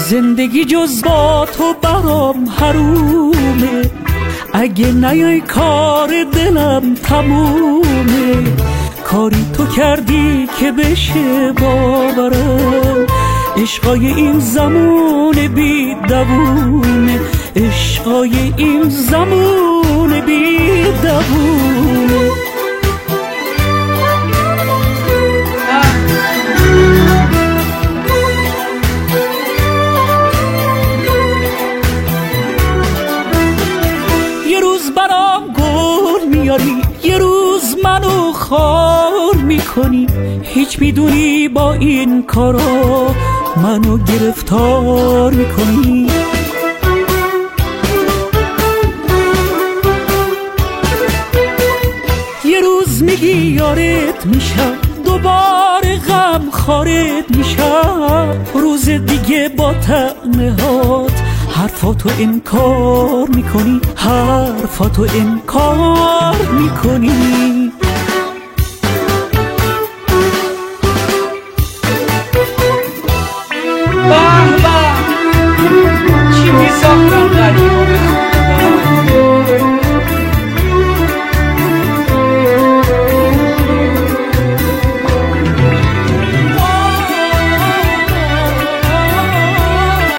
زندگی جز با تو برام حرومه، اگه نیای کار دلم تمومه. کاری تو کردی که بشه باورم، عشقای این زمان بی دوونه، عشقای این زمان بی دوونه. یه روز برام گل میاری، یه روز منو خار میکنی، هیچ میدونی با این کارا منو گرفتار میکنی. یه روز میگی یارت میشم، دوباره غم خارت میشم، روز دیگه با تنهات حرفاتو انکار میکنی، حرفاتو انکار میکنی. با